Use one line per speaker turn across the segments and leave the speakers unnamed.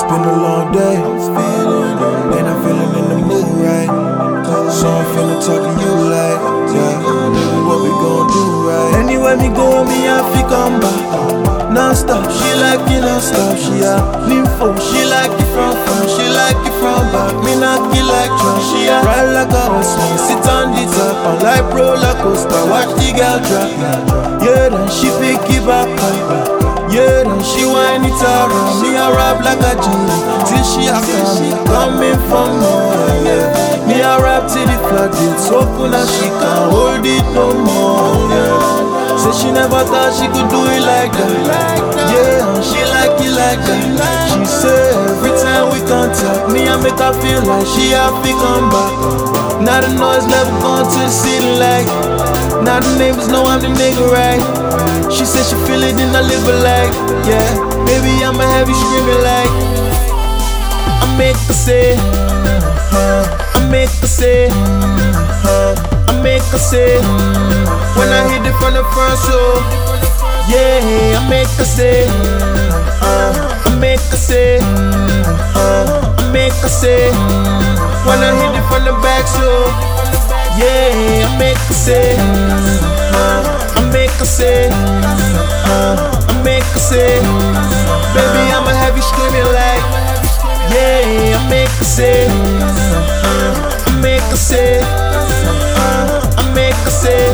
been a long day, and I'm feeling in the mood right. So I'm finna talk to you like, yeah, baby, what we gon' do right? Anywhere me go, me I fi come back, non-stop. She like it non-stop. She a nympho, she like it from front, she like it from back. Me knock it like drum. She a ride like a horseman, sit on the top, and like roller coaster, watch the girl drop. Yeah, then she pick it back up. Yeah, then she whine it around. Me a rap like a genie till she a coming for more. Yeah, me a rap till the floodgates open and she can't hold it no more. Yeah, say she never thought she could do it like that. Yeah, and she like it like that. She say every time we contact, me I make her feel like she happy come back. Now the noise never gone to the city like. Now the neighbors know I'm the nigga, right? She said she feel it in her liver like, yeah, baby, I'ma have you screaming like. I make her say, I make her say, I make her say. When I hit it from the front show, yeah, I make her say, I make her say, I make her say. When I hit it from the back show, yeah, I make her say, I make her say, I make her say. Baby, I'ma have you screaming like, yeah, I make her say, I make her say, I make her say.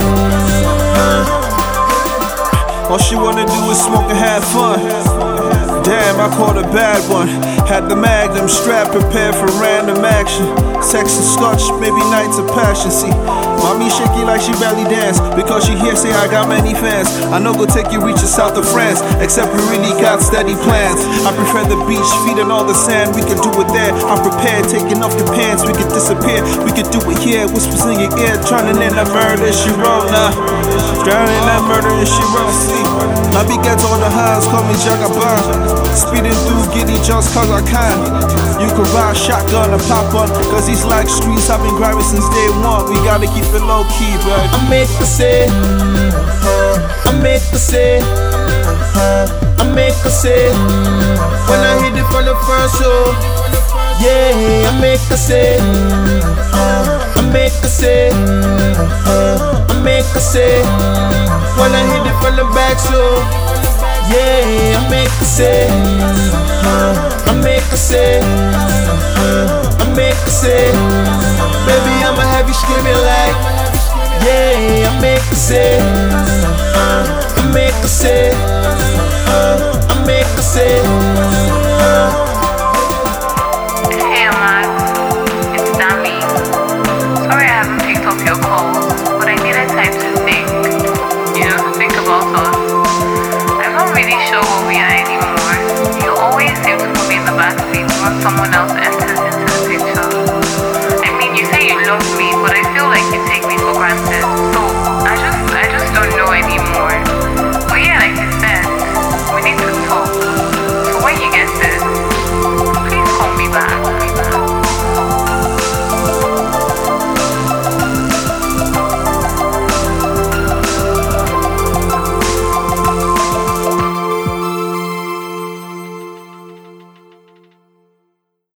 All she wanna do is smoke and have fun. Damn, I caught a bad one. Had the magnum strap prepared for random action. Sex and scotch, maybe nights of passion. See, mommy shaky like she belly dance because she here say I got many fans. I know go take you reach the south of France, except we really got steady plans. I prefer the beach, feet and all the sand. We can do it there. I'm prepared, taking off your pants. We could disappear. We could do it here. Whispers in your ear, drowning in that murder she wrote. Nah, drowning in that murder and she wrote. See, I be get all the highs, call me Jagaban. Speeding through giddy just cause I can. You can ride shotgun and pop on, cause these like streets I've been grinding since day one. We gotta keep it low key, baby.
I make her say, I make her say, I make her say. When I hit it from the front show, yeah, I make her say, I make her say, I make her say. When I hit it from the back show, yeah, I make her say, I make her say, I make her say. Baby, I'ma have you screaming like, yeah, I make her say, I make her say, I make her say.
Hey Max, it's Dami. Sorry I haven't picked up your calls, but I needed time to think. Think about us. I'm not really sure what we are anymore. You always seem to put me in the backseat when someone else